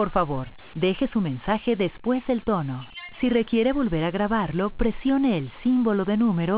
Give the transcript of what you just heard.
Por favor, deje su mensaje después del tono. Si requiere volver a grabarlo, presione el símbolo de número